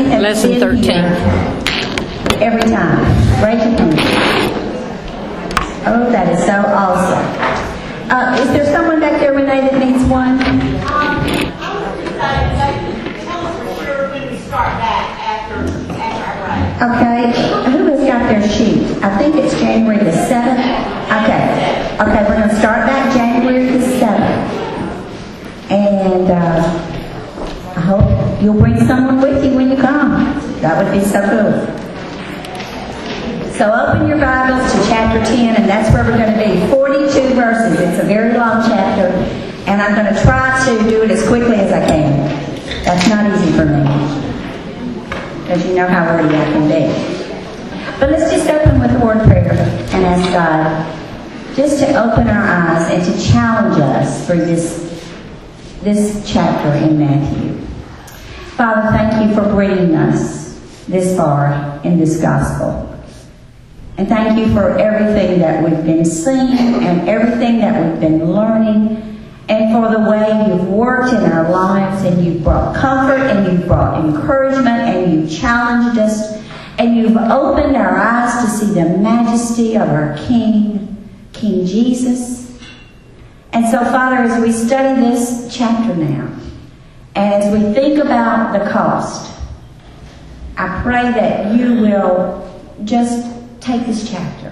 have Lesson been 13. here every time? Raise your hand. Oh, that is so awesome. Is there someone back there, Renee, that needs one? Tell us for sure when we start back after our break. Okay. Who has got their sheet? I think it's January the 7th. Okay. Okay, we're going to start back January the 7th. And I hope you'll bring someone with you when you come. That would be so cool. So open your Bibles to chapter 10, and that's where we're going to be. 42 verses. It's a very long chapter, and I'm going to try to do it as quickly as I can. That's not easy for me, because you know how wordy I can be. But let's just open with a word of prayer and ask God just to open our eyes and to challenge us through this chapter in Matthew. Father, thank you for bringing us this far in this gospel. And thank you for everything that we've been seeing and everything that we've been learning, and for the way you've worked in our lives, and you've brought comfort, and you've brought encouragement, and you've challenged us, and you've opened our eyes to see the majesty of our King, King Jesus. And so, Father, as we study this chapter now, and as we think about the cost, I pray that you will just take this chapter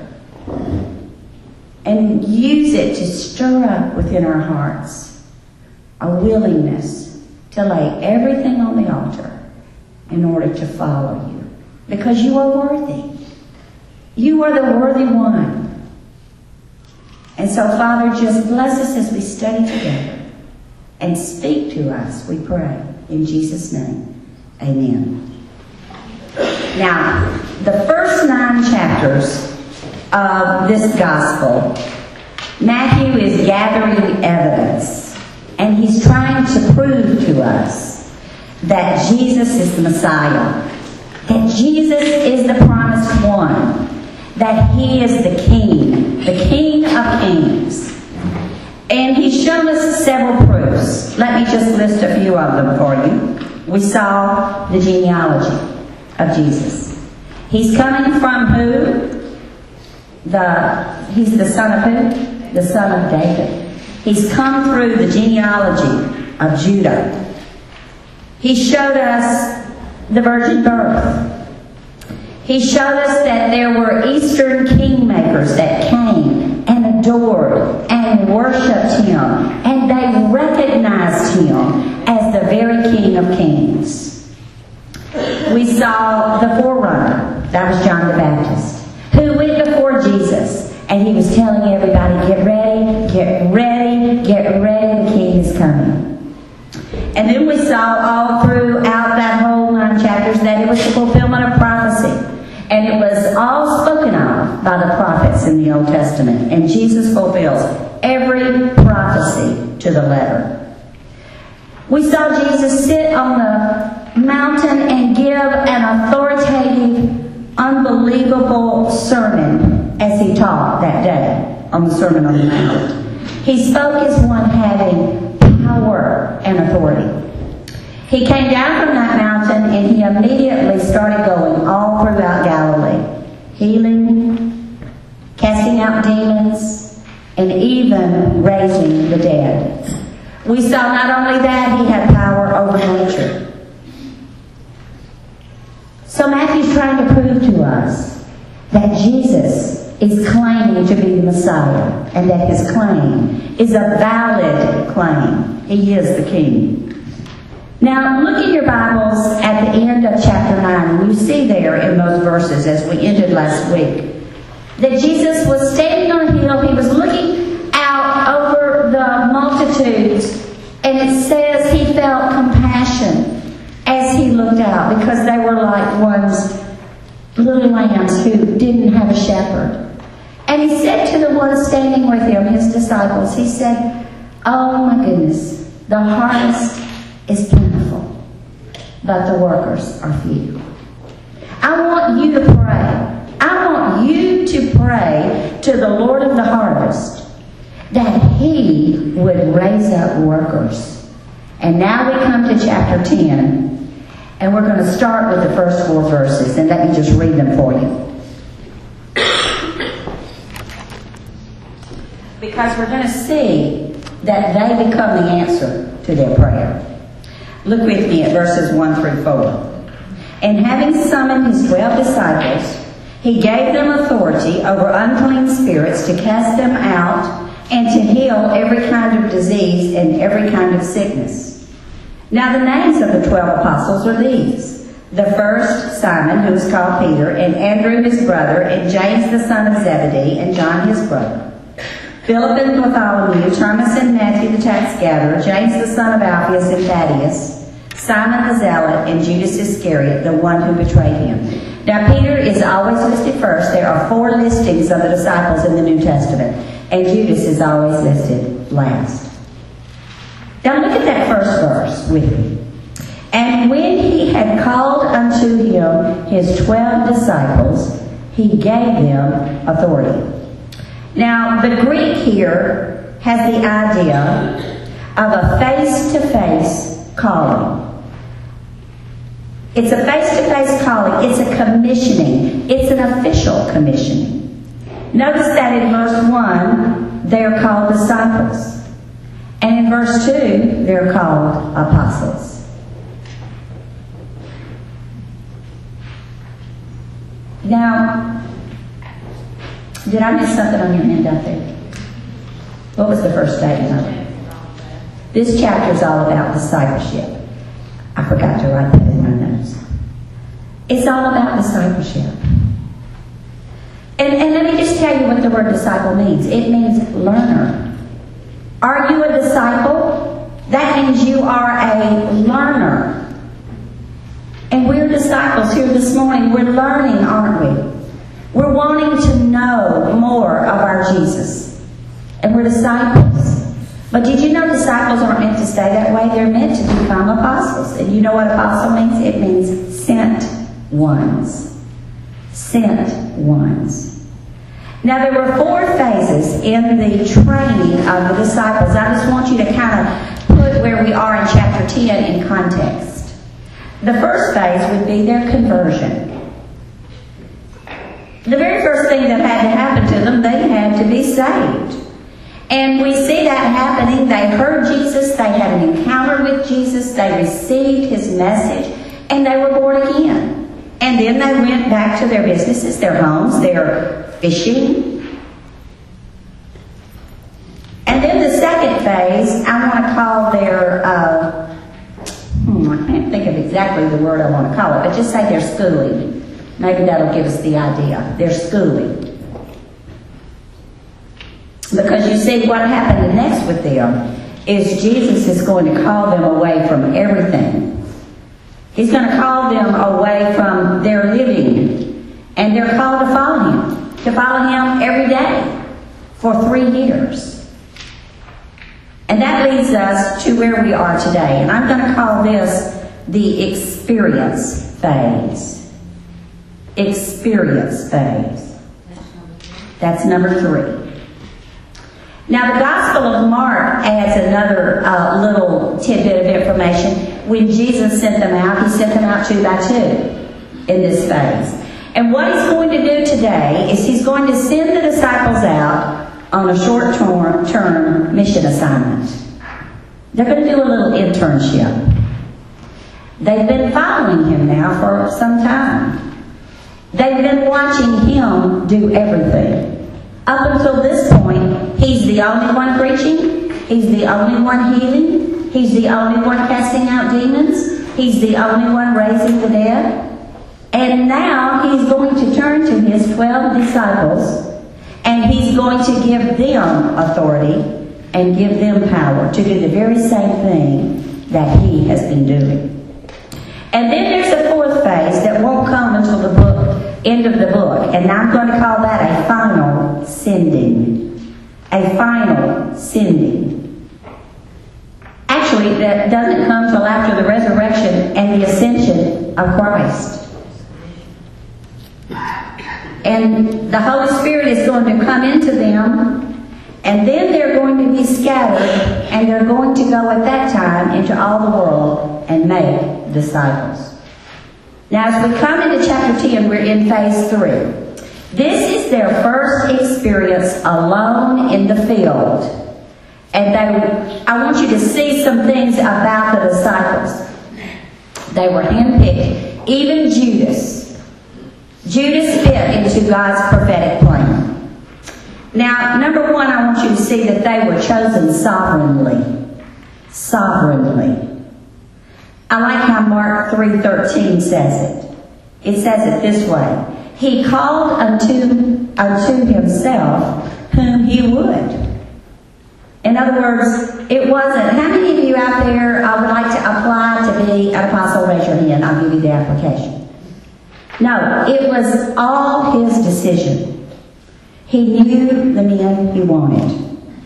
and use it to stir up within our hearts a willingness to lay everything on the altar in order to follow you. Because you are worthy. You are the worthy one. And so, Father, just bless us as we study together and speak to us, we pray. In Jesus' name, amen. Now, the first 9 chapters of this gospel, Matthew is gathering evidence, and he's trying to prove to us that Jesus is the Messiah, that Jesus is the promised one, that he is the King of Kings. And he's shown us several proofs. Let me just list a few of them for you. We saw the genealogy of Jesus. He's coming from who? He's the son of who? The son of David. He's come through the genealogy of Judah. He showed us the virgin birth. He showed us that there were Eastern kingmakers that came and adored and worshipped him, and they recognized him as the very King of Kings. We saw the forerunner, that was John the Baptist, who went before Jesus, and he was telling everybody, get ready, get ready, get ready, the King is coming. And then we saw all throughout that whole 9 chapters that it was the fulfillment of prophecy. And it was all spoken of by the prophets in the Old Testament. And Jesus fulfills every prophecy to the letter. We saw Jesus sit on the mountain and give an authoritative, unbelievable sermon as he taught that day on the Sermon on the Mount. He spoke as one having power and authority. He came down from that mountain, and he immediately started going all throughout Galilee, healing, casting out demons, and even raising the dead. We saw not only that, he had power over nature. So Matthew's trying to prove to us that Jesus is claiming to be the Messiah, and that his claim is a valid claim. He is the King. Now, look in your Bibles at the end of chapter 9, and you see there in those verses, as we ended last week, that Jesus was standing on a hill. He was looking out over the multitudes, and it says he felt compassion as he looked out, because they were like little lambs who didn't have a shepherd. And he said to the ones standing with him, his disciples, he said, oh my goodness, the harvest is plentiful, but the workers are few. I want you to pray. I want you to pray to the Lord of the harvest that he would raise up workers. And now we come to chapter 10, And we're going to start with the first 4 verses, and let me just read them for you. Because we're going to see that they become the answer to their prayer. Look with me at verses 1 through 4. And having summoned his 12 disciples, he gave them authority over unclean spirits to cast them out and to heal every kind of disease and every kind of sickness. Now the names of the 12 apostles are these: the first, Simon, who is called Peter, and Andrew his brother, and James the son of Zebedee, and John his brother. Philip and Bartholomew, Thomas and Matthew the tax gatherer, James the son of Alphaeus and Thaddeus, Simon the zealot, and Judas Iscariot, the one who betrayed him. Now Peter is always listed first. There are 4 listings of the disciples in the New Testament, and Judas is always listed last. Now look at that first verse with me. And when he had called unto him his 12 disciples, he gave them authority. Now, the Greek here has the idea of a face-to-face calling. It's a face-to-face calling. It's a commissioning. It's an official commissioning. Notice that in verse 1, they're called disciples. And in verse 2, they're called apostles. Now, did I miss something on your hand out there? What was the first statement of it? This chapter is all about discipleship. I forgot to write that in my notes. It's all about discipleship. And let me just tell you what the word disciple means. It means learner. Are you a disciple? That means you are a learner. And we're disciples here this morning. We're learning, aren't we? We're wanting to know more of our Jesus. And we're disciples. But did you know disciples aren't meant to stay that way? They're meant to become apostles. And you know what apostle means? It means sent ones. Sent ones. Now there were 4 phases in the training of the disciples. I just want you to kind of put where we are in chapter 10 in context. The first phase would be their conversion. The very first thing that had to happen to them, they had to be saved. And we see that happening. They heard Jesus, they had an encounter with Jesus, they received his message, and they were born again. And then they went back to their businesses, their homes, their fishing. And then the second phase, I want to call their, I can't think of exactly the word I want to call it, but just say their schooling. Maybe that'll give us the idea. Their schooling. Because you see, what happened next with them is Jesus is going to call them away from everything. He's going to call them away from their living. And they're called to follow him. To follow him every day for 3 years. And that leads us to where we are today. And I'm going to call this the experience phase. Experience phase. That's number 3. Now the Gospel of Mark adds another little tidbit of information. When Jesus sent them out, he sent them out 2 by 2 in this phase. And what he's going to do today is he's going to send the disciples out on a short-term mission assignment. They're going to do a little internship. They've been following him now for some time. They've been watching him do everything. Up until this point, he's the only one preaching. He's the only one healing. He's the only one casting out demons. He's the only one raising the dead. And now he's going to turn to his 12 disciples and he's going to give them authority and give them power to do the very same thing that he has been doing. And then there's a 4th phase that won't come until the end of the book. And I'm going to call that a final sending. A final sending. Actually, that doesn't come till after the resurrection and the ascension of Christ. And the Holy Spirit is going to come into them, and then they're going to be scattered, and they're going to go at that time into all the world and make disciples. Now, as we come into chapter 10, we're in phase 3. This is their first experience alone in the field. And I want you to see some things about the disciples. They were handpicked. Even Judas. Judas fit into God's prophetic plan. Now, number one, I want you to see that they were chosen sovereignly. Sovereignly. I like how Mark 3:13 says it. It says it this way. He called unto himself whom he would. In other words, it wasn't, how many of you out there would like to apply to be an apostle? Raise your hand. I'll give you the application. No, it was all his decision. He knew the men he wanted.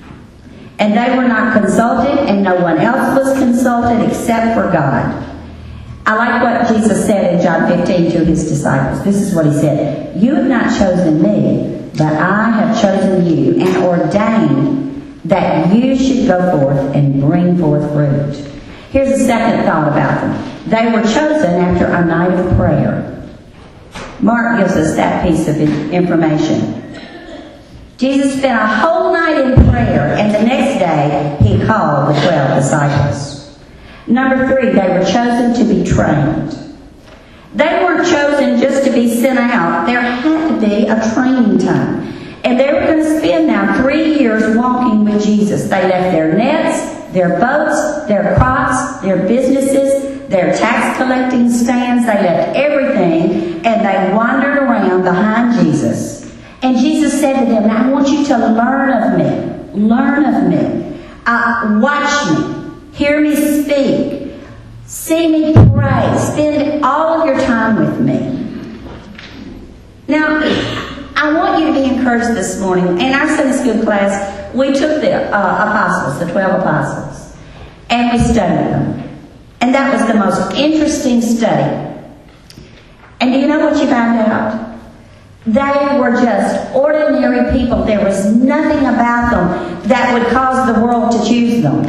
And they were not consulted, and no one else was consulted except for God. I like what Jesus said in John 15 to his disciples. This is what he said. You have not chosen me, but I have chosen you and ordained that you should go forth and bring forth fruit. Here's a second thought about them. They were chosen after a night of prayer. Mark gives us that piece of information. Jesus spent a whole night in prayer, and the next day he called the 12 disciples. Number 3, they were chosen to be trained. They weren't chosen just to be sent out. There had to be a training time. And they were going to spend now 3 years walking with Jesus. They left their nets, their boats, their crops, their businesses, their tax collecting stands. They left everything, and they wandered around behind Jesus. And Jesus said to them, I want you to learn of me. Learn of me. Watch me. Hear me speak. See me pray. Spend all of your time with me. Now, I want you to be encouraged this morning. In our Sunday school class, we took the apostles, the 12 apostles, and we studied them. And that was the most interesting study. And do you know what you found out? They were just ordinary people. There was nothing about them that would cause the world to choose them.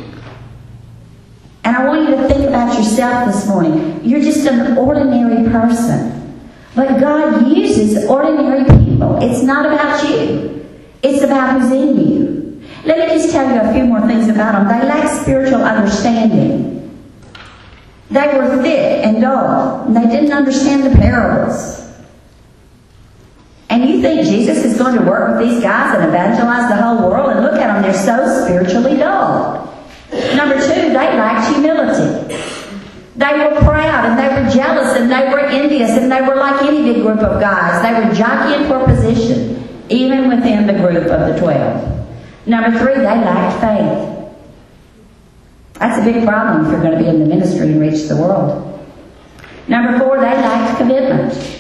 And I want you to think about yourself this morning. You're just an ordinary person. But God uses ordinary people. It's not about you. It's about who's in you. Let me just tell you a few more things about them. They lacked spiritual understanding. They were thick and dull. And they didn't understand the parables. And you think Jesus is going to work with these guys and evangelize the whole world? And look at them, they're so spiritually dull. Number 2, they lacked humility. They were proud, and they were jealous, and they were envious, and they were like any big group of guys. They were jockeying for position, even within the group of the 12. Number 3, they lacked faith. That's a big problem if you're going to be in the ministry and reach the world. Number 4, they lacked commitment.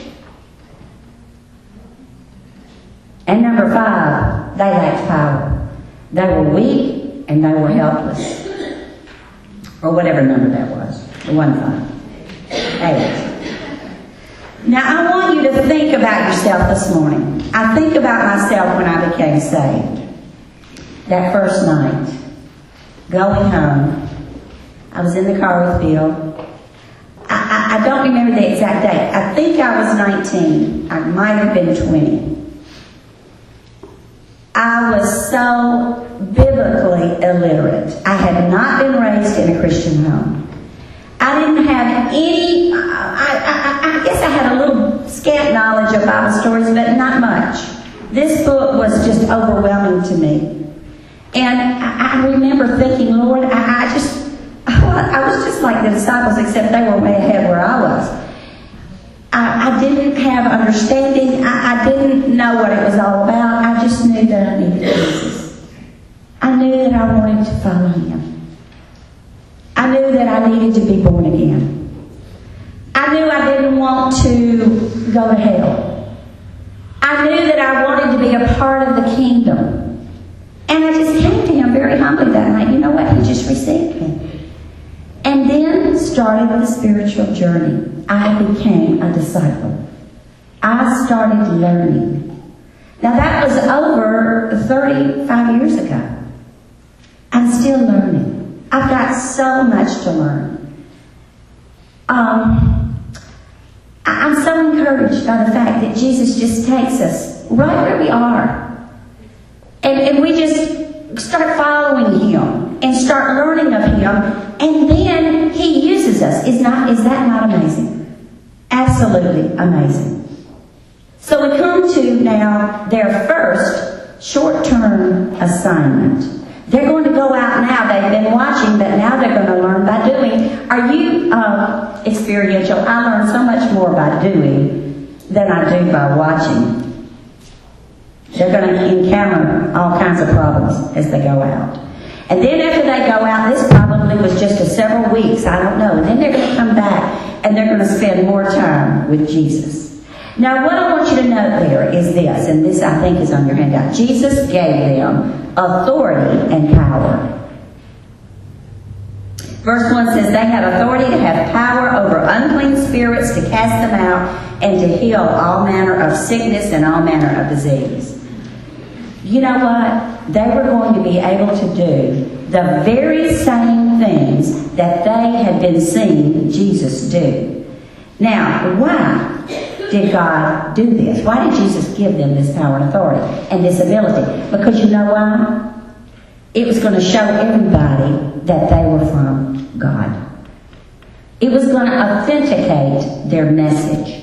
And number 5, they lacked power. They were weak and they were helpless. Or whatever number that was. The 1, 5. 8. Now I want you to think about yourself this morning. I think about myself when I became saved. That first night. Going home. I was in the car with Bill. I don't remember the exact date. I think I was 19. I might have been 20. I was so biblically illiterate. I had not been raised in a Christian home. I didn't have any, I guess I had a little scant knowledge of Bible stories, but not much. This book was just overwhelming to me. And I remember thinking, Lord, I was just like the disciples, except they were way ahead where I was. I didn't have understanding. I didn't know what it was all about. I just knew that I needed Jesus. I knew that I wanted to follow Him. I knew that I needed to be born again. I knew I didn't want to go to hell. I knew that I wanted to be a part of the kingdom. And I just came to Him very humbly that night. You know what? He just received me. And then started the spiritual journey. I became a disciple. I started learning. Now that was over 35 years ago. I'm still learning. I've got so much to learn. I'm so encouraged by the fact that Jesus just takes us right where we are. And we just start following Him and start learning of Him. And then He uses us. Is that not amazing? Absolutely amazing. So we come to now their first short-term assignment. They're going to go out now. They've been watching, but now they're going to learn by doing. Are you experiential? I learn so much more by doing than I do by watching. They're going to encounter all kinds of problems as they go out. And then after they go out, this probably was just for several weeks, I don't know. And then they're going to come back and they're going to spend more time with Jesus. Now, what I want you to note there is this, and this I think is on your handout. Jesus gave them authority and power. Verse 1 says, they have authority to have power over unclean spirits, to cast them out, and to heal all manner of sickness and all manner of disease. You know what? They were going to be able to do the very same things that they had been seeing Jesus do. Now, why did God do this? Why did Jesus give them this power and authority and this ability? Because you know why? It was going to show everybody that they were from God. It was going to authenticate their message.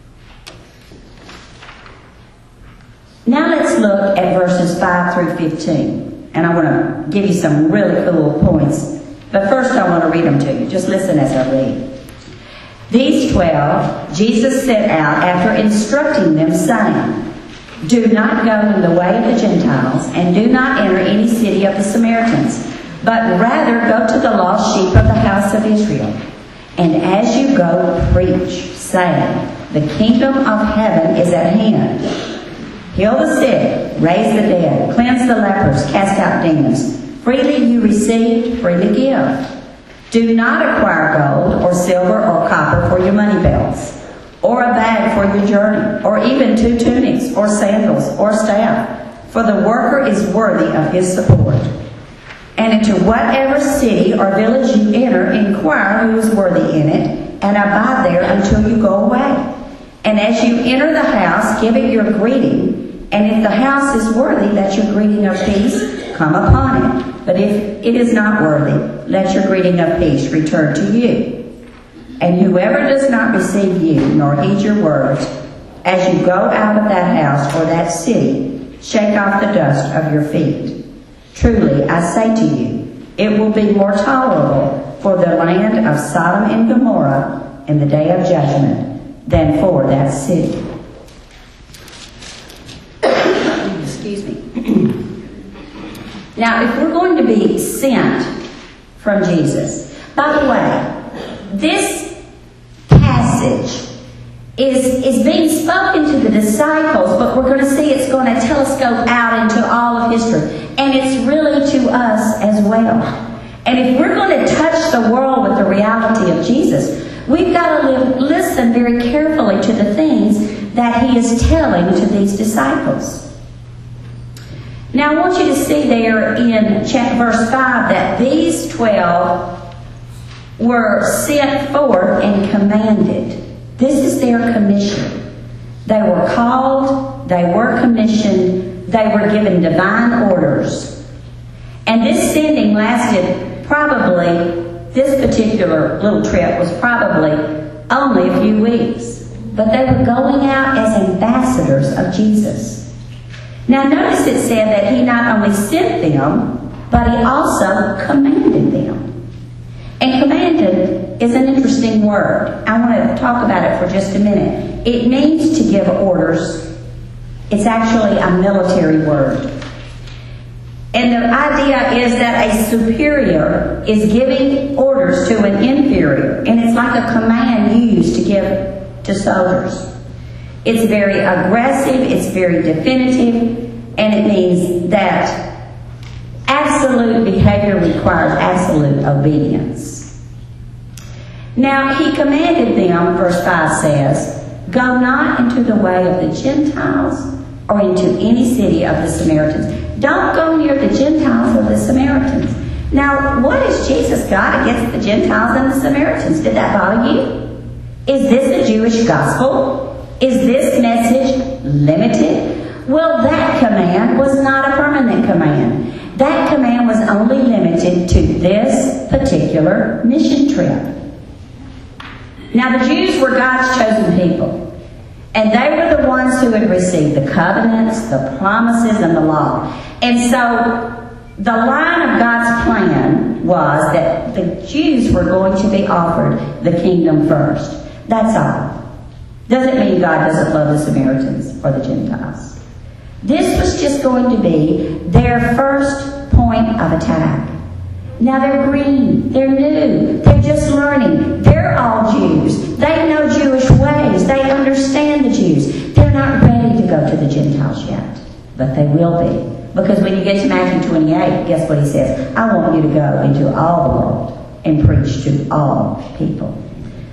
Now let's look at verses 5 through 15. And I want to give you some really cool points. But first I want to read them to you. Just listen as I read. These 12 Jesus sent out after instructing them, saying, do not go in the way of the Gentiles, and do not enter any city of the Samaritans, but rather go to the lost sheep of the house of Israel. And as you go, preach, saying, the kingdom of heaven is at hand. Heal the sick, raise the dead, cleanse the lepers, cast out demons. Freely you received, freely give. Do not acquire gold or silver or copper for your money belts, or a bag for your journey, or even 2 tunics, or sandals, or staff, for the worker is worthy of his support. And into whatever city or village you enter, inquire who is worthy in it, and abide there until you go away. And as you enter the house, give it your greeting, and if the house is worthy, let your greeting of peace come upon it. But if it is not worthy, let your greeting of peace return to you. And whoever does not receive you, nor heed your words, as you go out of that house or that city, shake off the dust of your feet. Truly, I say to you, it will be more tolerable for the land of Sodom and Gomorrah in the day of judgment than for that city. Excuse me. Now, if we're going to be sent from Jesus, by the way, this passage is being spoken to the disciples, but we're going to see it's going to telescope out into all of history. And it's really to us as well. And if we're going to touch the world with the reality of Jesus, we've got to listen very carefully to the things that He is telling to these disciples. Now I want you to see there in verse 5 that these 12 were sent forth and commanded. This is their commission. They were called, they were commissioned, they were given divine orders. And this sending lasted this particular little trip was probably only a few weeks. But they were going out as ambassadors of Jesus. Now notice it said that He not only sent them, but He also commanded them. And commanded is an interesting word. I want to talk about it for just a minute. It means to give orders. It's actually a military word. And the idea is that a superior is giving orders to an inferior. And it's like a command used to give to soldiers. It's very aggressive, it's very definitive, and it means that absolute behavior requires absolute obedience. Now, He commanded them, verse 5 says, go not into the way of the Gentiles or into any city of the Samaritans. Don't go near the Gentiles or the Samaritans. Now, what has Jesus got against the Gentiles and the Samaritans? Did that bother you? Is this a Jewish gospel? Is this message limited? Well, that command was not a permanent command. That command was only limited to this particular mission trip. Now, the Jews were God's chosen people. And they were the ones who had received the covenants, the promises, and the law. And so the line of God's plan was that the Jews were going to be offered the kingdom first. That's all. Doesn't mean God doesn't love the Samaritans or the Gentiles. This was just going to be their first point of attack. Now they're green, they're new, they're just learning. They're all Jews. They know Jewish ways. They understand the Jews. They're not ready to go to the Gentiles yet, but they will be. Because when you get to Matthew 28, guess what he says? I want you to go into all the world and preach to all people.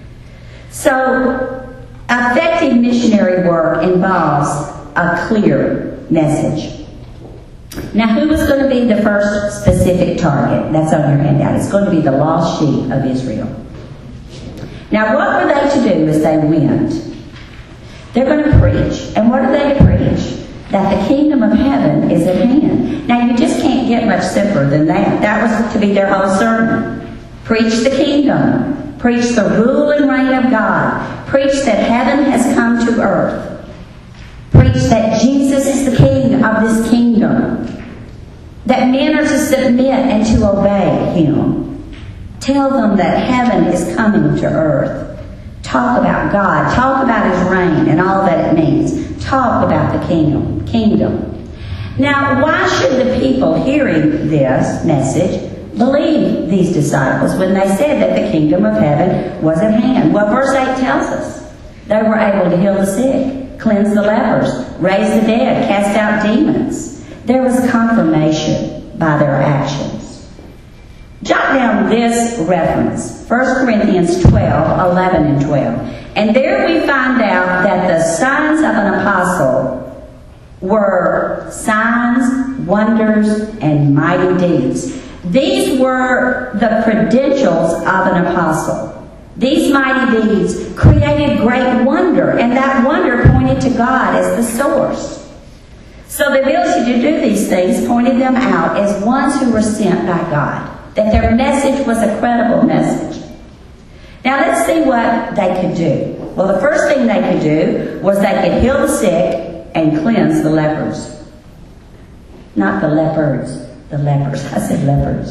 So, effective missionary work involves a clear message. Now, who was going to be the first specific target? That's on your handout. It's going to be the lost sheep of Israel. Now, what were they to do as they went? They're going to preach. And what are they to preach? That the kingdom of heaven is at hand. Now, you just can't get much simpler than that. That was to be their whole sermon. Preach the kingdom. Preach the rule and reign of God. Preach that heaven has come to earth. Preach that Jesus is the king of this kingdom. That men are to submit and to obey him. Tell them that heaven is coming to earth. Talk about God. Talk about his reign and all that it means. Talk about the kingdom. Now, why should the people hearing this message believe these disciples when they said that the kingdom of heaven was at hand? Well, verse 8 tells us they were able to heal the sick, cleanse the lepers, raise the dead, cast out demons. There was confirmation by their actions. Jot down this reference, 1 Corinthians 12, 11 and 12. And there we find out that the signs of an apostle were signs, wonders, and mighty deeds. These were the credentials of an apostle. These mighty deeds created great wonder, and that wonder pointed to God as the source. So the ability to do these things pointed them out as ones who were sent by God, that their message was a credible message. Now let's see what they could do. Well, the first thing they could do was they could heal the sick and cleanse the lepers. Not the leopards, the lepers. I said lepers.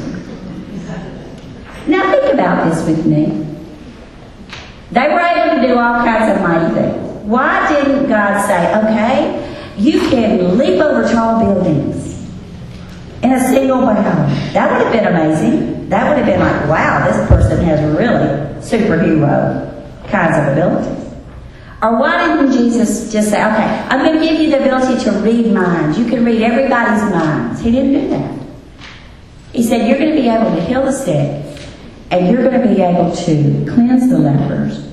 Now think about this with me. They were able to do all kinds of mighty things. Why didn't God say, okay, you can leap over tall buildings in a single bound? That would have been amazing. That would have been like, wow, this person has really superhero kinds of abilities. Or why didn't Jesus just say, okay, I'm going to give you the ability to read minds. You can read everybody's minds. He didn't do that. He said, you're going to be able to heal the sick, and you're going to be able to cleanse the lepers.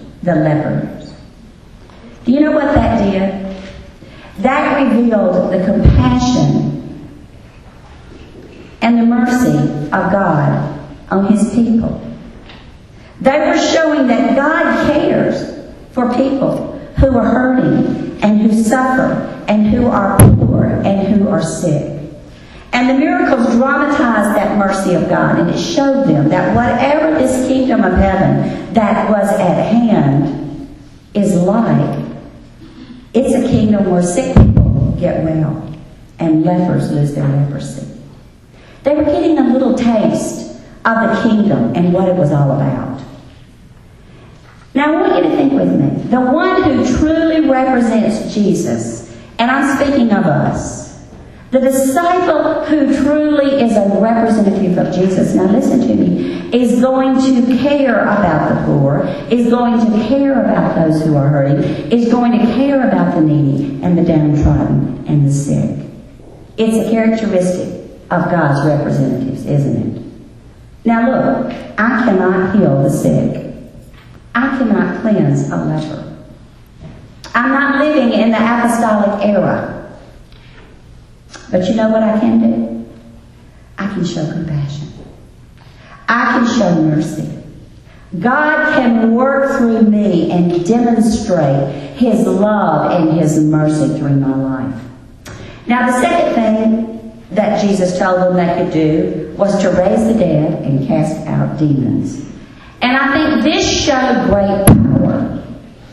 Do you know what that did? That revealed the compassion and the mercy of God on his people. They were showing that God cares for people who are hurting and who suffer and who are poor and who are sick. And the miracles dramatized that mercy of God, and it showed them that whatever this kingdom of heaven that was at hand is like, it's a kingdom where sick people get well and lepers lose their leprosy. They were getting a little taste of the kingdom and what it was all about. Now I want you to think with me. The one who truly represents Jesus, and I'm speaking of us, the disciple who truly is a representative of Jesus, now listen to me, is going to care about the poor, is going to care about those who are hurting, is going to care about the needy and the downtrodden and the sick. It's a characteristic of God's representatives, isn't it? Now look, I cannot heal the sick. I cannot cleanse a leper. I'm not living in the apostolic era. But you know what I can do? I can show compassion. I can show mercy. God can work through me and demonstrate His love and His mercy through my life. Now, the second thing that Jesus told them they could do was to raise the dead and cast out demons. And I think this showed great power.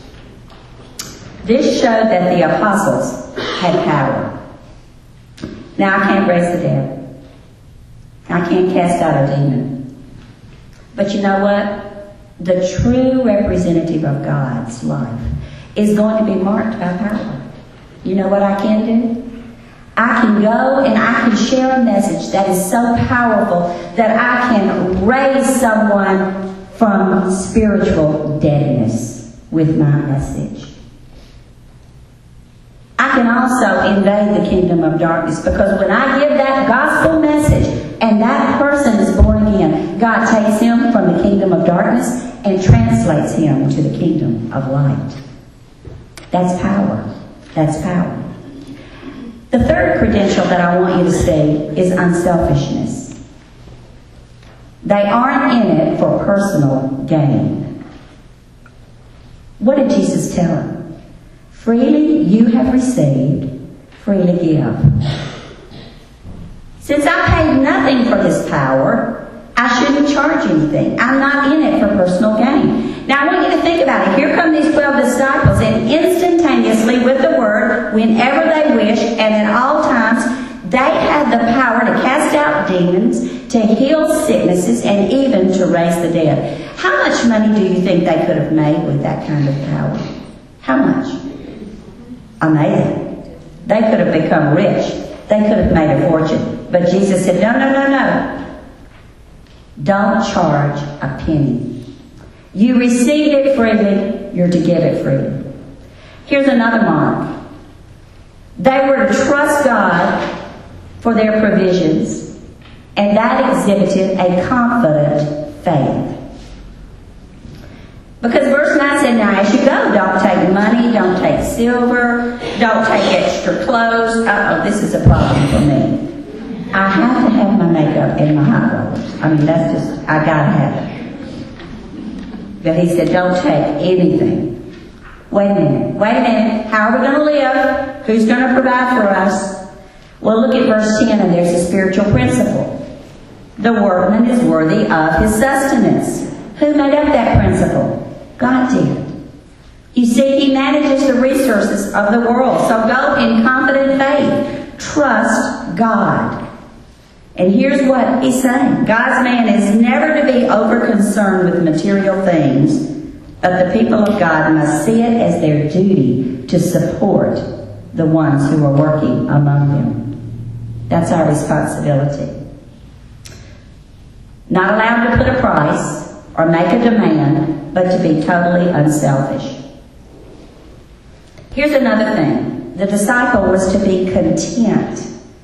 This showed that the apostles had power. Now, I can't raise the dead. I can't cast out a demon. But you know what? The true representative of God's life is going to be marked by power. You know what I can do? I can go and I can share a message that is so powerful that I can raise someone from spiritual deadness with my message. I can also invade the kingdom of darkness, because when I give that gospel message and that person is born again, God takes him from the kingdom of darkness and translates him to the kingdom of light. That's power. That's power. The third credential that I want you to see is unselfishness. They aren't in it for personal gain. What did Jesus tell them? Freely you have received, freely give. Since I paid nothing for this power, I shouldn't charge anything. I'm not in it for personal gain. Now I want you to think about it. Here come these 12 disciples, and instantaneously with the word, whenever they wish and at all times, they had the power to cast out demons, to heal sicknesses, and even to raise the dead. How much money do you think they could have made with that kind of power? How much? Amazing. They could have become rich. They could have made a fortune. But Jesus said, no, no, no, no. Don't charge a penny. You received it freely, you're to give it freely. Here's another mark. They were to trust God for their provisions, and that exhibited a confident faith. Because verse 9 said, now as you go, don't take money, don't take silver, don't take extra clothes. Uh-oh, this is a problem for me. I have to have my makeup and my hot rollers. I mean, that's just, I gotta have it. But he said, don't take anything. Wait a minute. How are we going to live? Who's going to provide for us? Well, look at verse 10, and there's a spiritual principle. The workman is worthy of his sustenance. Who made up that principle? God did. You see, He manages the resources of the world. So go in confident faith. Trust God. And here's what He's saying. God's man is never to be over-concerned with material things, but the people of God must see it as their duty to support the ones who are working among them. That's our responsibility. Not allowed to put a price or make a demand, but to be totally unselfish. Here's another thing. The disciple was to be content.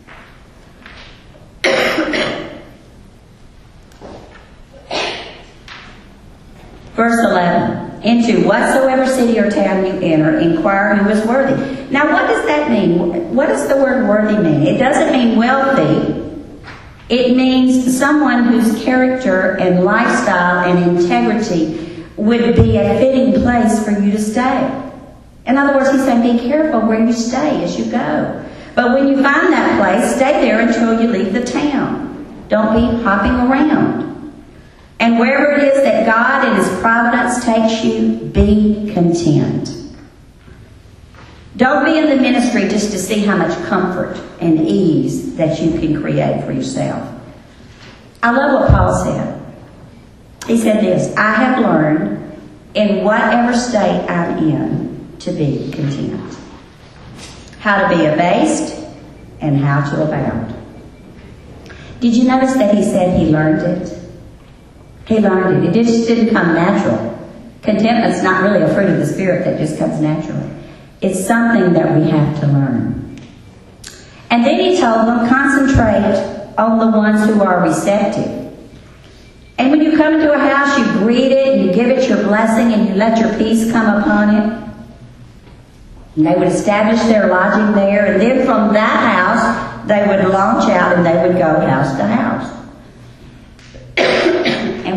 Verse 11. Into whatsoever city or town you enter, inquire who is worthy. Now what does that mean? What does the word worthy mean? It doesn't mean wealthy. It means someone whose character and lifestyle and integrity would be a fitting place for you to stay. In other words, He's saying be careful where you stay as you go. But when you find that place, stay there until you leave the town. Don't be hopping around. And wherever it is that God in His providence takes you, be content. Don't be in the ministry just to see how much comfort and ease that you can create for yourself. I love what Paul said. He said this, I have learned in whatever state I'm in to be content. How to be abased and how to abound. Did you notice that he said he learned it? He learned it. It just didn't come natural. Contentment's not really a fruit of the Spirit that just comes naturally. It's something that we have to learn. And then he told them, concentrate on the ones who are receptive. And when you come into a house, you greet it, and you give it your blessing, and you let your peace come upon it. And they would establish their lodging there, and then from that house, they would launch out and they would go house to house. And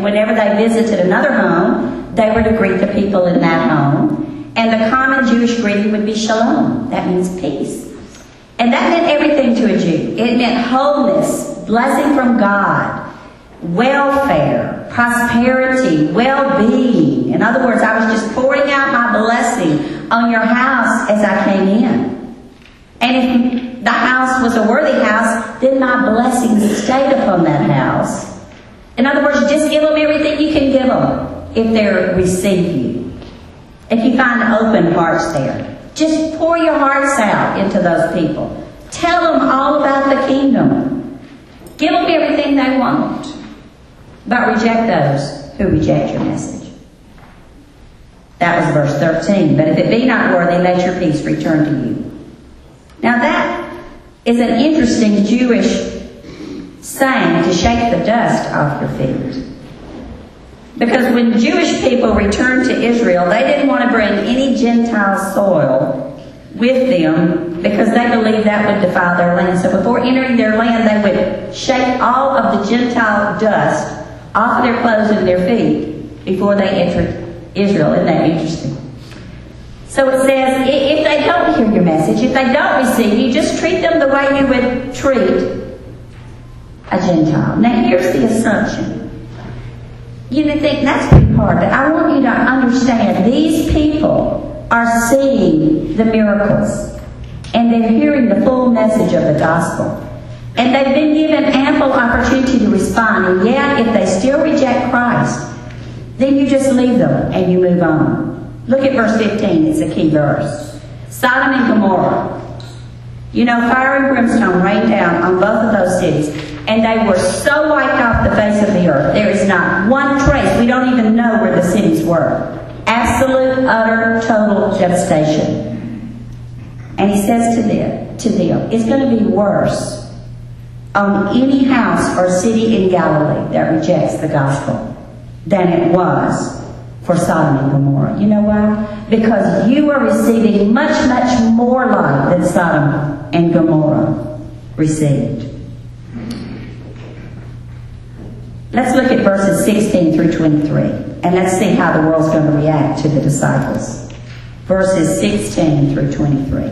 whenever they visited another home, they were to greet the people in that home. And the common Jewish greeting would be shalom. That means peace. And that meant everything to a Jew. It meant wholeness, blessing from God, welfare, prosperity, well-being. In other words, I was just pouring out my blessing on your house as I came in. And if the house was a worthy house, then my blessing stayed upon that house. In other words, just give them everything you can give them if they receive you. If you find open hearts there. Just pour your hearts out into those people. Tell them all about the kingdom. Give them everything they want. But reject those who reject your message. That was verse 13. But if it be not worthy, let your peace return to you. Now that is an interesting Jewish saying, to shake the dust off your feet. Because when Jewish people returned to Israel, they didn't want to bring any Gentile soil with them because they believed that would defile their land. So before entering their land, they would shake all of the Gentile dust off their clothes and their feet before they entered Israel. Isn't that interesting? So it says, if they don't hear your message, if they don't receive you, just treat them the way you would treat a Gentile. Now here's the assumption. You would think that's pretty hard, but I want you to understand these people are seeing the miracles and they're hearing the full message of the gospel. And they've been given ample opportunity to respond. And yet, if they still reject Christ, then you just leave them and you move on. Look at verse 15. It's a key verse. Sodom and Gomorrah. You know, fire and brimstone rained down on both of those cities. And they were so wiped off the face of the earth. There is not one trace. We don't even know where the cities were. Absolute, utter, total devastation. And he says to them, it's going to be worse on any house or city in Galilee that rejects the gospel than it was for Sodom and Gomorrah. You know why? Because you are receiving much, much more light than Sodom and Gomorrah received. Let's look at verses 16 through 23, and let's see how the world's going to react to the disciples. Verses 16 through 23.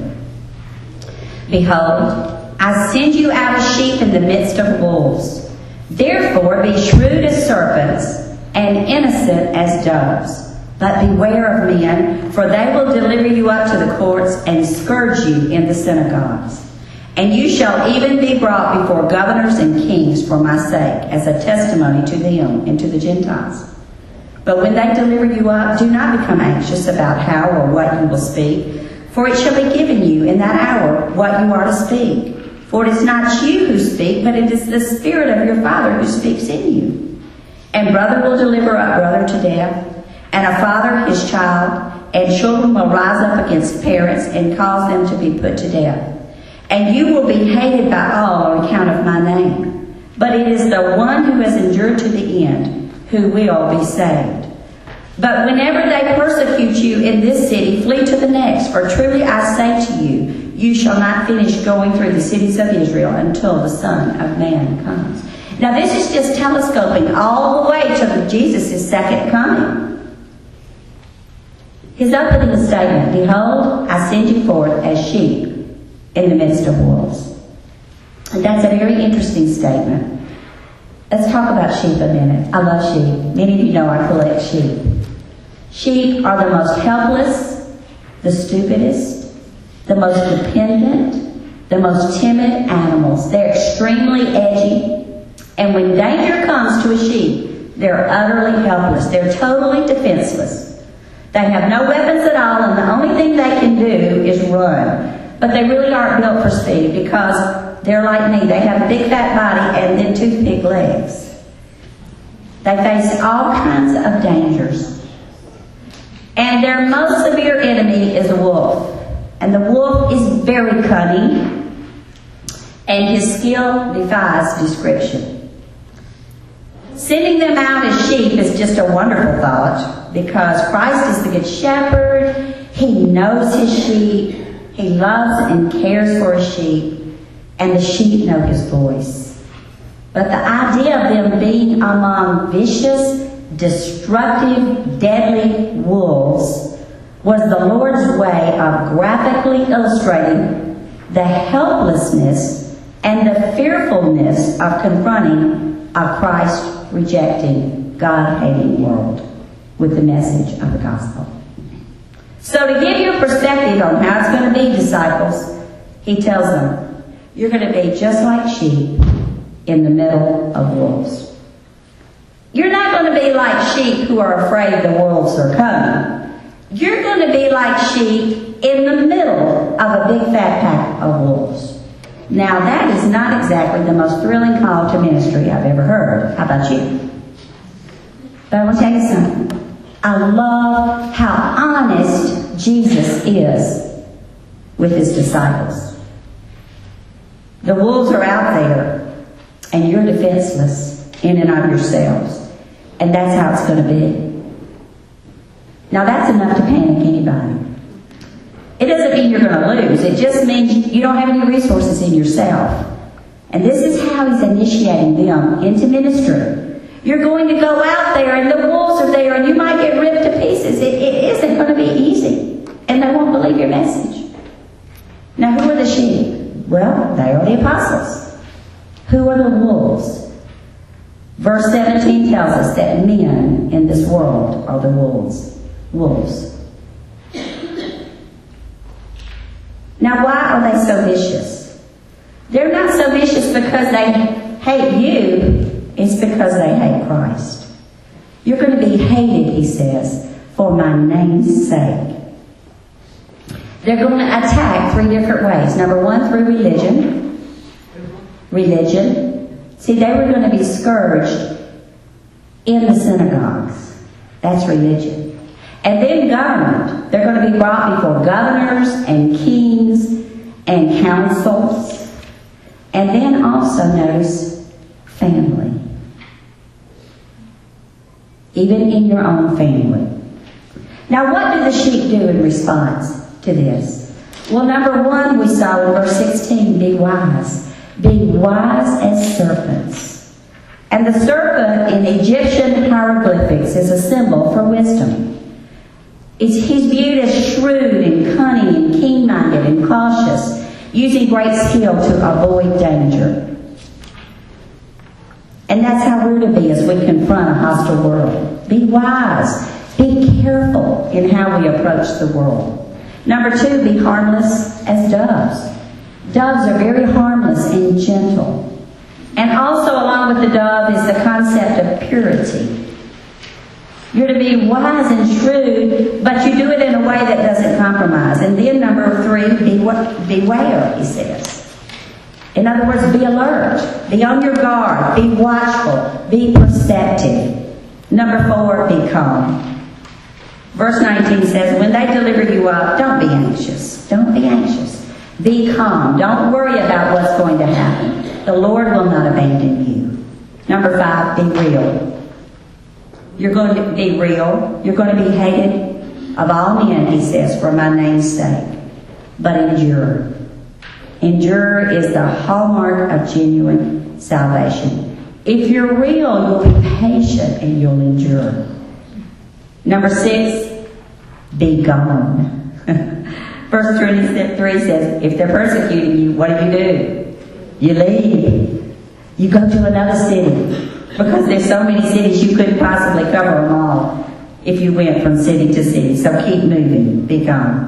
Behold, I send you out as sheep in the midst of wolves. Therefore be shrewd as serpents and innocent as doves. But beware of men, for they will deliver you up to the courts and scourge you in the synagogues. And you shall even be brought before governors and kings for my sake, as a testimony to them and to the Gentiles. But when they deliver you up, do not become anxious about how or what you will speak, for it shall be given you in that hour what you are to speak. For it is not you who speak, but it is the Spirit of your Father who speaks in you. And brother will deliver up brother to death, and a father his child, and children will rise up against parents and cause them to be put to death. And you will be hated by all on account of my name. But it is the one who has endured to the end who will be saved. But whenever they persecute you in this city, flee to the next. For truly I say to you, you shall not finish going through the cities of Israel until the Son of Man comes. Now this is just telescoping all the way to Jesus' second coming. His opening statement, behold, I send you forth as sheep in the midst of wolves. And that's a very interesting statement. Let's talk about sheep a minute. I love sheep. Many of you know I collect sheep. Sheep are the most helpless, the stupidest, the most dependent, the most timid animals. They're extremely edgy. And when danger comes to a sheep, they're utterly helpless. They're totally defenseless. They have no weapons at all, and the only thing they can do is run. But they really aren't built for speed because they're like me. They have a big fat body and then toothpick legs. They face all kinds of dangers. And their most severe enemy is a wolf. And the wolf is very cunning, and his skill defies description. Sending them out as sheep is just a wonderful thought because Christ is the good shepherd. He knows his sheep. He loves and cares for his sheep, and the sheep know his voice. But the idea of them being among vicious, destructive, deadly wolves was the Lord's way of graphically illustrating the helplessness and the fearfulness of confronting a Christ-rejecting, God-hating world with the message of the gospel. So to give you a perspective on how it's going to be, disciples, he tells them, you're going to be just like sheep in the middle of wolves. You're not going to be like sheep who are afraid the wolves are coming. You're going to be like sheep in the middle of a big fat pack of wolves. Now that is not exactly the most thrilling call to ministry I've ever heard. How about you? But I want to tell you something. I love how honest Jesus is with his disciples. The wolves are out there, and you're defenseless in and of yourselves. And that's how it's going to be. Now that's enough to panic anybody. It doesn't mean you're going to lose. It just means you don't have any resources in yourself. And this is how he's initiating them into ministry. You're going to go out there and the wolves are there and you might get ripped to pieces. It isn't going to be easy. And they won't believe your message. Now who are the sheep? Well, they are the apostles. Who are the wolves? Verse 17 tells us that men in this world are the wolves. Now why are they so vicious? They're not so vicious because they hate you. It's because they hate Christ. You're going to be hated, he says, for my name's sake. They're going to attack three different ways. Number one, through religion. See, they were going to be scourged in the synagogues. That's religion. And then government. They're going to be brought before governors and kings and councils. And then also, notice, family. Even in your own family. Now, what do the sheep do in response to this? Well, number one, we saw in verse 16, be wise. Be wise as serpents. And the serpent in Egyptian hieroglyphics is a symbol for wisdom. He's viewed as shrewd and cunning and keen-minded and cautious, using great skill to avoid danger. And that's how we're to be as we confront a hostile world. Be wise. Be careful in how we approach the world. Number two, be harmless as doves. Doves are very harmless and gentle. And also along with the dove is the concept of purity. You're to be wise and shrewd, but you do it in a way that doesn't compromise. And then number three, beware, he says. In other words, be alert. Be on your guard. Be watchful. Be perceptive. Number four, be calm. Verse 19 says, when they deliver you up, don't be anxious. Don't be anxious. Be calm. Don't worry about what's going to happen. The Lord will not abandon you. Number five, be real. You're going to be real. You're going to be hated of all men, he says, for my name's sake. But endure. Endure is the hallmark of genuine salvation. If you're real, you'll be patient and you'll endure. Number six, be gone. Verse 23 says, if they're persecuting you, what do? You leave. You go to another city. Because there's so many cities you couldn't possibly cover them all if you went from city to city. So keep moving. Be gone.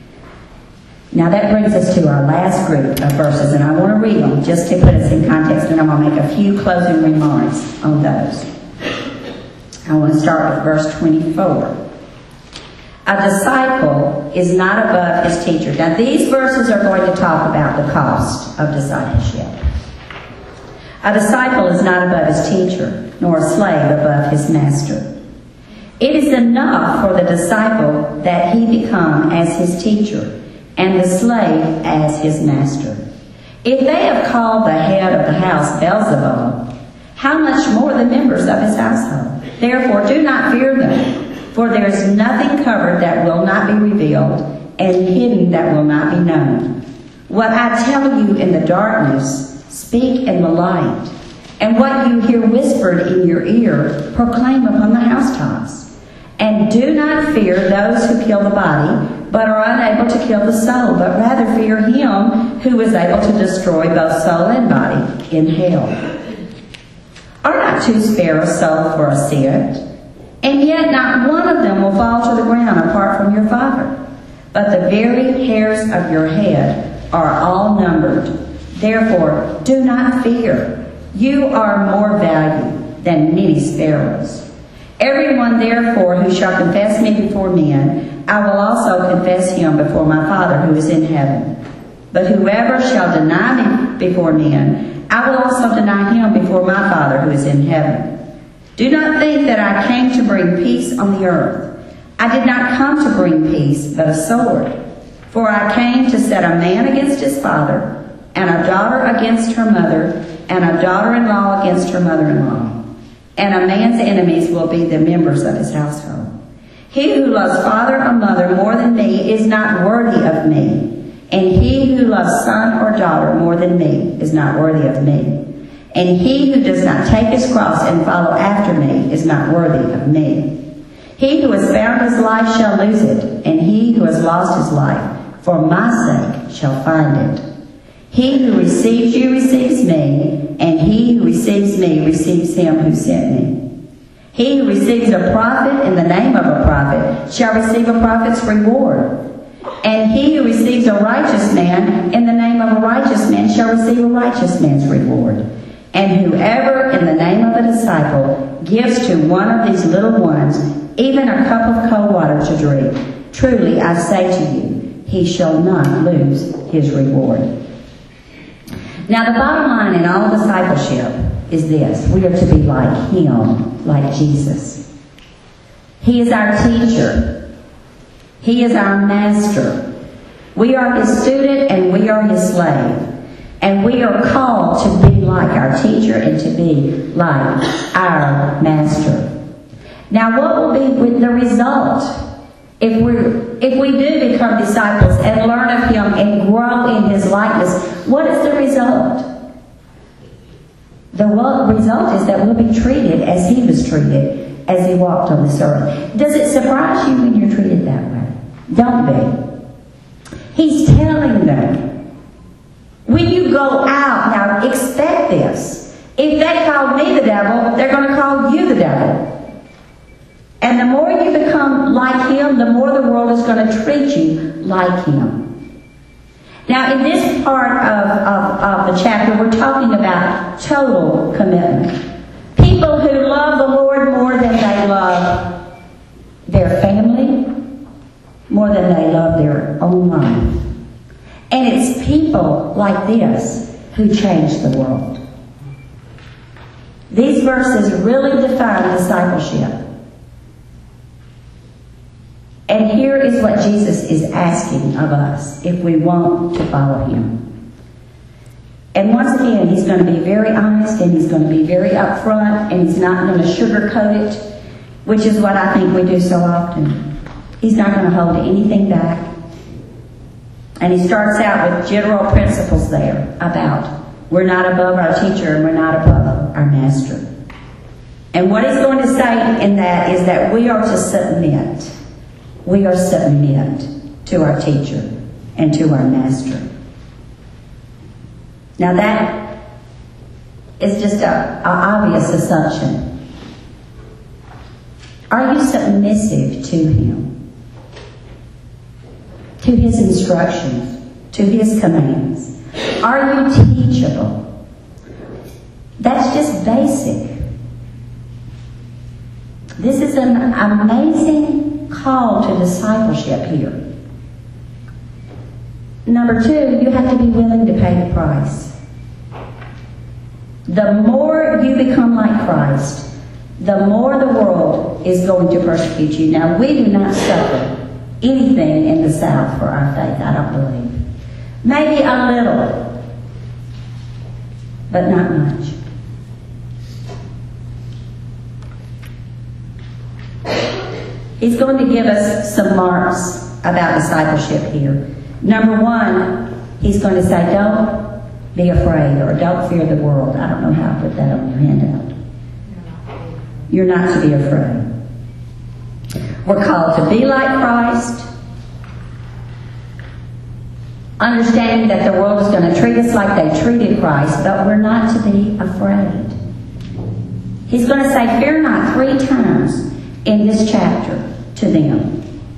Now that brings us to our last group of verses, and I want to read them just to put us in context, and I'm going to make a few closing remarks on those. I want to start with verse 24. A disciple is not above his teacher. Now these verses are going to talk about the cost of discipleship. A disciple is not above his teacher, nor a slave above his master. It is enough for the disciple that he become as his teacher, and the slave as his master. If they have called the head of the house Beelzebub, how much more the members of his household? Therefore do not fear them, for there is nothing covered that will not be revealed, and hidden that will not be known. What I tell you in the darkness, speak in the light, And what you hear whispered in your ear, proclaim upon the housetops. And do not fear those who kill the body, but are unable to kill the soul, but rather fear him who is able to destroy both soul and body in hell. Are not 2 sparrows sold for a cent? And yet not one of them will fall to the ground apart from your Father. But the very hairs of your head are all numbered. Therefore, do not fear. You are more valuable than many sparrows. Everyone, therefore, who shall confess me before men, I will also confess him before my Father who is in heaven. But whoever shall deny me before men, I will also deny him before my Father who is in heaven. Do not think that I came to bring peace on the earth. I did not come to bring peace, but a sword. For I came to set a man against his father, and a daughter against her mother, and a daughter-in-law against her mother-in-law. And a man's enemies will be the members of his household. He who loves father or mother more than me is not worthy of me. And he who loves son or daughter more than me is not worthy of me. And he who does not take his cross and follow after me is not worthy of me. He who has found his life shall lose it, and he who has lost his life for my sake shall find it. He who receives you receives me, and he who receives me receives him who sent me. He who receives a prophet in the name of a prophet shall receive a prophet's reward. And he who receives a righteous man in the name of a righteous man shall receive a righteous man's reward. And whoever in the name of a disciple gives to one of these little ones even a cup of cold water to drink, truly I say to you, he shall not lose his reward. Now the bottom line in all discipleship is this: we are to be like him, like Jesus. He is our teacher. He is our master. We are his student and we are his slave. And we are called to be like our teacher and to be like our master. Now what will be the result if we do become disciples and learn of him and grow in his likeness? What is the result? The result is that we'll be treated as he was treated as he walked on this earth. Does it surprise you when you're treated that way? Don't be. He's telling them, when you go out, now expect this. If they call me the devil, they're going to call you the devil. And the more you become like him, the more the world is going to treat you like him. Now, in this part of the chapter, we're talking about total commitment. People who love the Lord more than they love their family, more than they love their own life. And it's people like this who change the world. These verses really define discipleship. And here is what Jesus is asking of us if we want to follow him. And once again, he's going to be very honest and he's going to be very upfront and he's not going to sugarcoat it, which is what I think we do so often. He's not going to hold anything back. And he starts out with general principles there about we're not above our teacher and we're not above our master. And what he's going to say in that is that we are to submit. We are submit to our teacher and to our master. Now that is just an obvious assumption. Are you submissive to him? To his instructions, to his commands? Are you teachable? That's just basic. This is an amazing call to discipleship here. Number 2, you have to be willing to pay the price. The more you become like Christ, the more the world is going to persecute you. Now, we do not suffer anything in the South for our faith, I don't believe. Maybe a little, but not much. He's going to give us some marks about discipleship here. Number 1, he's going to say, be afraid, or don't fear the world. I don't know how to put that on your handout. You're not to be afraid. We're called to be like Christ, understanding that the world is going to treat us like they treated Christ, but we're not to be afraid. He's going to say, fear not, 3 times in this chapter to them.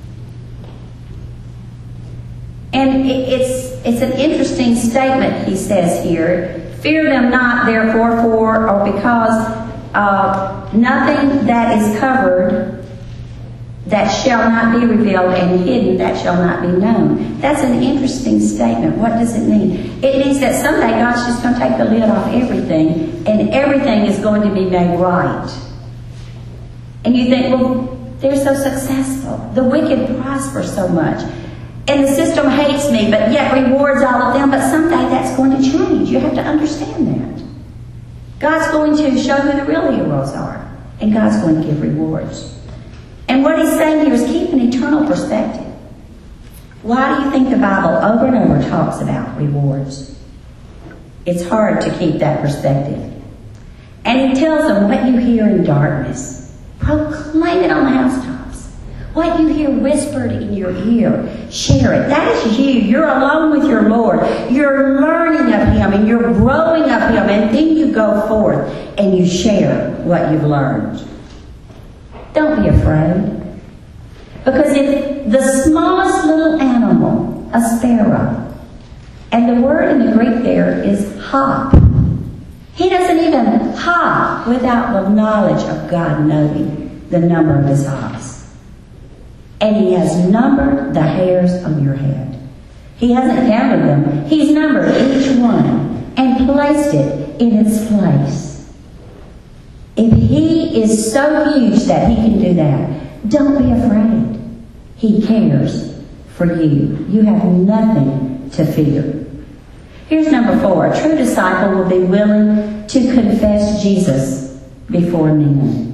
And it's an interesting statement he says here. Fear them not, therefore, for or because nothing that is covered that shall not be revealed, and hidden that shall not be known. That's an interesting statement. What does it mean? It means that someday God's just going to take the lid off everything, and everything is going to be made right. And you think, well, they're so successful. The wicked prosper so much. And the system hates me, but yet rewards all of them. But someday that's going to change. You have to understand that. God's going to show who the real heroes are. And God's going to give rewards. And what he's saying here is keep an eternal perspective. Why do you think the Bible over and over talks about rewards? It's hard to keep that perspective. And he tells them, what you hear in darkness, proclaim it on the housetops. What you hear whispered in your ear, share it. That is you. You're alone with your Lord. You're learning of him and you're growing of him. And then you go forth and you share what you've learned. Don't be afraid. Because if the smallest little animal, a sparrow, and the word in the Greek there is hop, he doesn't even hop without the knowledge of God knowing the number of his hops. And he has numbered the hairs on your head. He hasn't counted them. He's numbered each one and placed it in its place. If he is so huge that he can do that, don't be afraid. He cares for you. You have nothing to fear. Here's number 4. A true disciple will be willing to confess Jesus before men.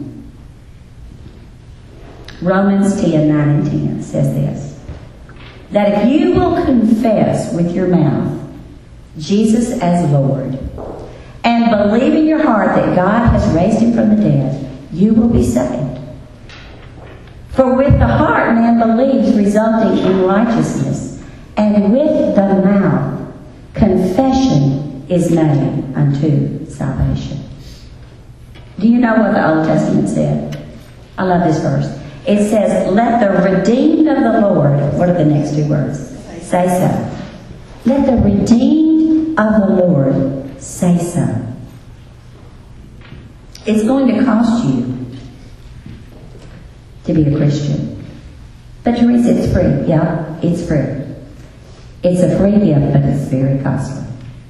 Romans 10:9 and 10 says this, that if you will confess with your mouth Jesus as Lord, and believe in your heart that God has raised him from the dead, you will be saved. For with the heart man believes, resulting in righteousness, and with the mouth confession is made unto salvation. Do you know what the Old Testament said? I love this verse. It says, let the redeemed of the Lord, what are the next 2 words? Say so. Let the redeemed of the Lord say so. It's going to cost you to be a Christian. But Teresa, it's free. Yeah, it's free. It's a free gift, but it's very costly.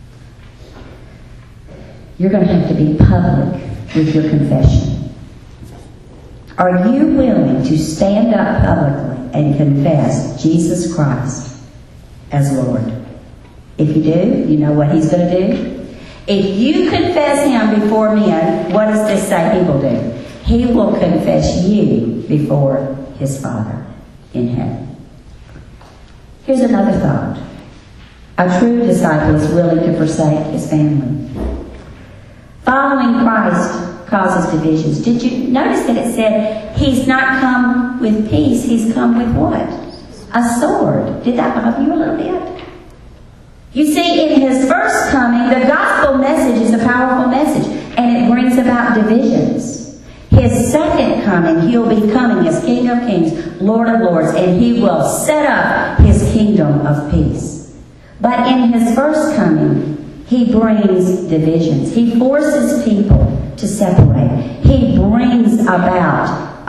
You're going to have to be public with your confession. Are you willing to stand up publicly and confess Jesus Christ as Lord? If you do, you know what he's going to do? If you confess him before men, what does this say he will do? He will confess you before his Father in heaven. Here's another thought. A true disciple is willing to forsake his family. Following Christ causes divisions. Did you notice that it said he's not come with peace, he's come with what? A sword. Did that bother you a little bit? You see, in his first coming, the gospel message is a powerful message, and it brings about divisions. His second coming, he'll be coming as King of Kings, Lord of Lords, and he will set up his kingdom of peace. But in his first coming, he brings divisions. He forces people to separate. He brings about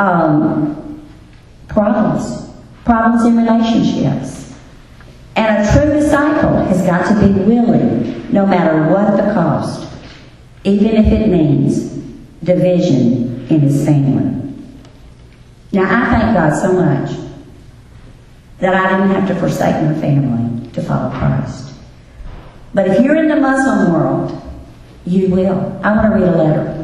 problems in relationships. And a true disciple has got to be willing, no matter what the cost, even if it means division in his family. Now, I thank God so much that I didn't have to forsake my family to follow Christ. But if you're in the Muslim world, you will. I want to read a letter.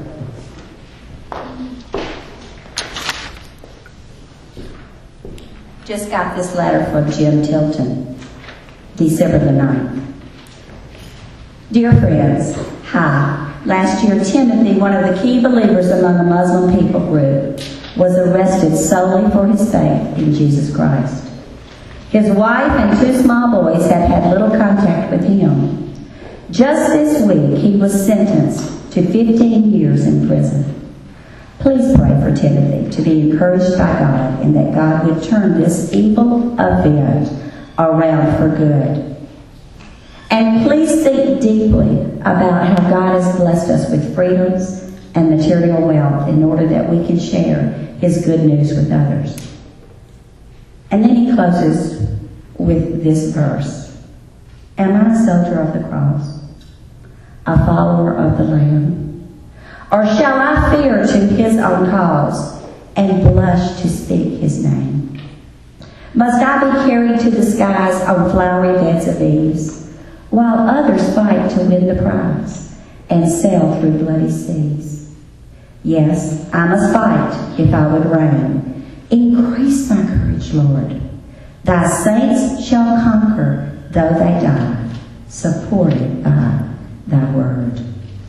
Just got this letter from Jim Tilton, December the 9th. Dear friends, hi. Last year, Timothy, one of the key believers among the Muslim people group, was arrested solely for his faith in Jesus Christ. His wife and 2 small boys have had little contact with him. Just this week, he was sentenced to 15 years in prison. Please pray for Timothy to be encouraged by God and that God would turn this evil event around for good. And please think deeply about how God has blessed us with freedoms and material wealth in order that we can share His good news with others. And then he closes with this verse. Am I a soldier of the cross? A follower of the Lamb? Or shall I fear to His own cause and blush to speak His name? Must I be carried to the skies on flowery beds of ease, while others fight to win the prize and sail through bloody seas? Yes, I must fight if I would reign. Increase my courage, Lord. Thy saints shall conquer, though they die, supported by Thy word.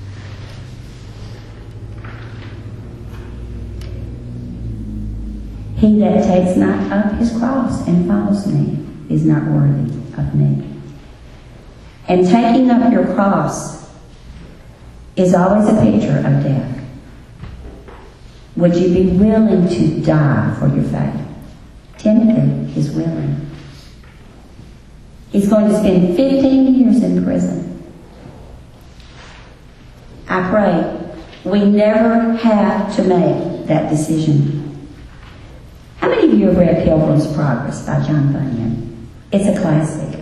He that takes not up his cross and follows me is not worthy of me. And taking up your cross is always a picture of death. Would you be willing to die for your faith? Timothy is willing. He's going to spend 15 years in prison. I pray we never have to make that decision. How many of you have read Pilgrim's Progress by John Bunyan? It's a classic.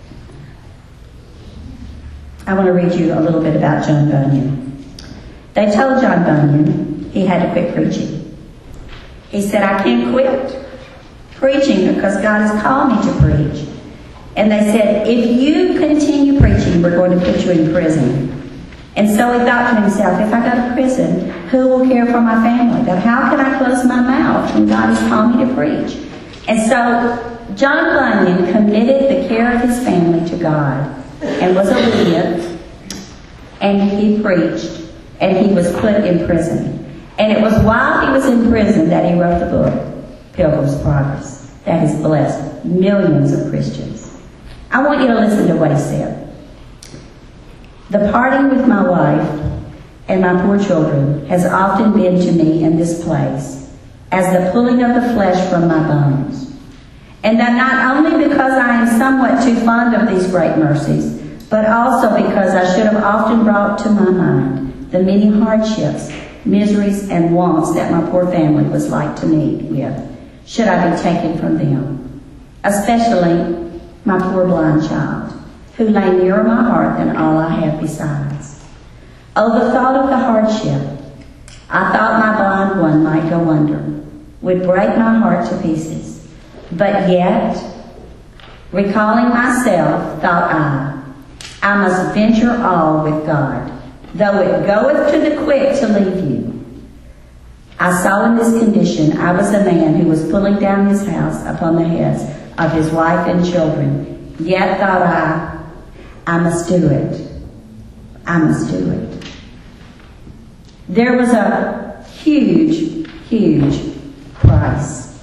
I want to read you a little bit about John Bunyan. They told John Bunyan he had to quit preaching. He said, I can't quit preaching because God has called me to preach. And they said, if you continue preaching, we're going to put you in prison. And so he thought to himself, if I go to prison, who will care for my family? But how can I close my mouth when God has called me to preach? And so John Bunyan committed the care of his family to God and was obedient, and he preached, and he was put in prison. And it was while he was in prison that he wrote the book, Pilgrim's Progress, that has blessed millions of Christians. I want you to listen to what he said. The parting with my wife and my poor children has often been to me in this place as the pulling of the flesh from my bones. And that not only because I am somewhat too fond of these great mercies, but also because I should have often brought to my mind the many hardships, miseries, and wants that my poor family was like to meet with, should I be taken from them, especially my poor blind child, who lay nearer my heart than all I have besides. Oh, the thought of the hardship. I thought my blind one might go under, would break my heart to pieces. But yet, recalling myself, thought I must venture all with God, though it goeth to the quick to leave you. I saw in this condition I was a man who was pulling down his house upon the heads of his wife and children. Yet thought I must do it. I must do it. There was a huge, huge price.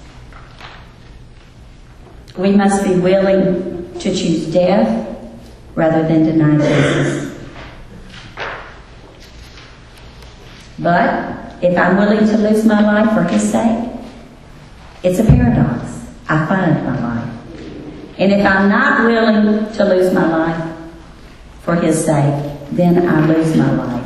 We must be willing to choose death rather than deny Jesus. But if I'm willing to lose my life for His sake, it's a paradox. I find my life. And if I'm not willing to lose my life for His sake, then I lose my life.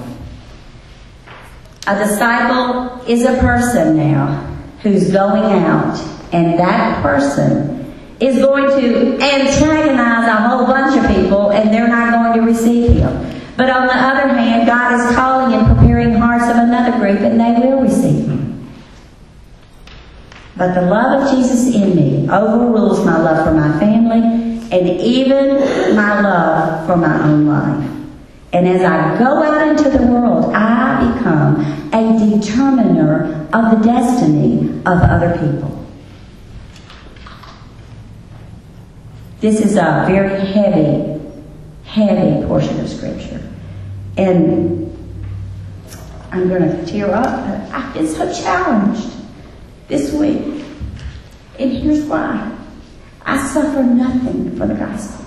A disciple is a person now who's going out, and that person is going to antagonize a whole bunch of people, and they're not going to receive him. But on the other hand, God is calling and preparing hearts of another group, and they will receive him. But the love of Jesus in me overrules my love for my family and even my love for my own life. And as I go out into the world, I become a determiner of the destiny of other people. This is a very heavy heavy portion of Scripture. And I'm going to tear up. I've been so challenged this week. And here's why. I suffer nothing for the gospel.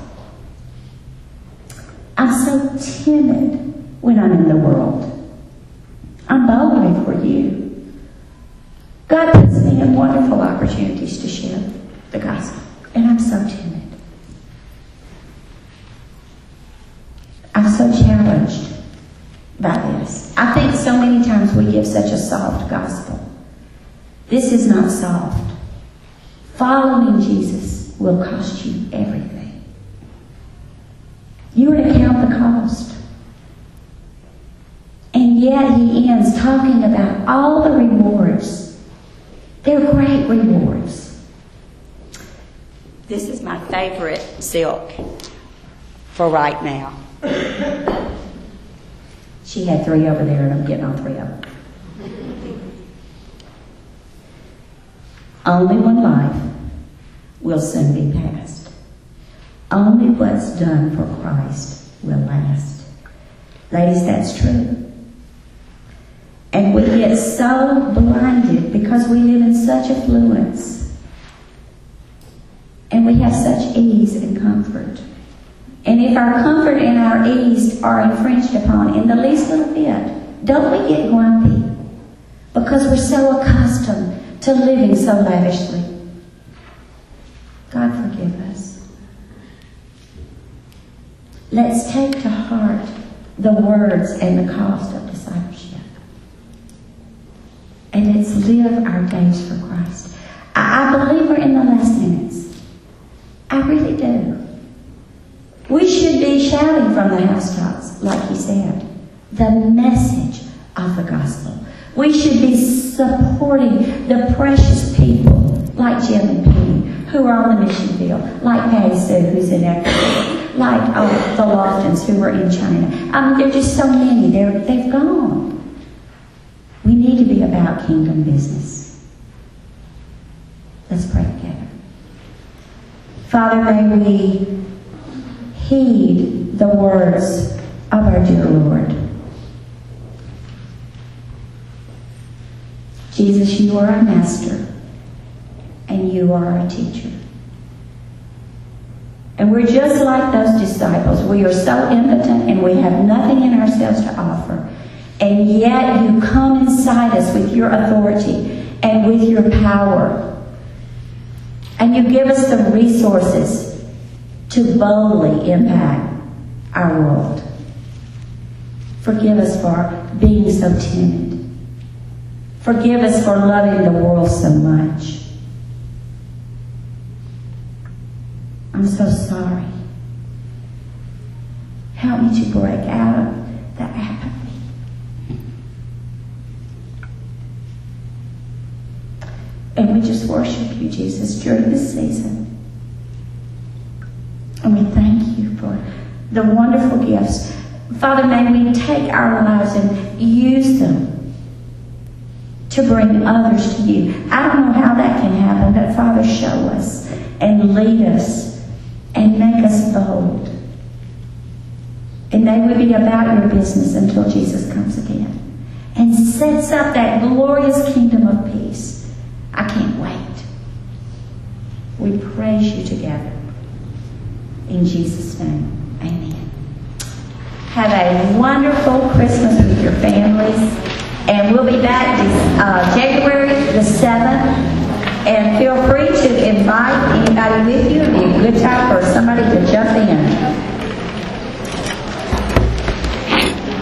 I'm so timid when I'm in the world. I'm boldly for you. God puts me in wonderful opportunities to share the gospel. And I'm so timid. I'm so challenged by this. I think so many times we give such a soft gospel. This is not soft. Following Jesus will cost you everything. You are to count the cost. And yet he ends talking about all the rewards. They're great rewards. This is my favorite silk for right now. She had 3 over there, and I'm getting all 3 of them. Only one life will soon be past. Only what's done for Christ will last. Ladies, that's true. And we get so blinded because we live in such affluence. And we have such ease and comfort. And if our comfort and our ease are infringed upon in the least little bit, don't we get grumpy? Because we're so accustomed to living so lavishly. God forgive us. Let's take to heart the words and the cost of discipleship. And let's live our days for Christ. I believe we're in the last minutes. I really do. We should be shouting from the housetops, like he said, the message of the gospel. We should be supporting the precious people like Jim and Penny, who are on the mission field, like Patty Sue, who's in Ecuador, like the Loftons, who are in China. There are just so many. They've gone. We need to be about kingdom business. Let's pray together. Father, may we heed the words of our dear Lord. Jesus, you are our master, and you are our teacher. And we're just like those disciples. We are so impotent, and we have nothing in ourselves to offer. And yet you come inside us with your authority and with your power. And you give us the resources to boldly impact our world. Forgive us for being so timid. Forgive us for loving the world so much. I'm so sorry. Help me to break out of the apathy. And we just worship you, Jesus, during this season. And we thank you for the wonderful gifts. Father, may we take our lives and use them to bring others to you. I don't know how that can happen, but Father, show us and lead us and make us bold. And may we be about your business until Jesus comes again and sets up that glorious kingdom of peace. I can't wait. We praise you together. In Jesus' name, amen. Have a wonderful Christmas with your families. And we'll be back January the 7th. And feel free to invite anybody with you.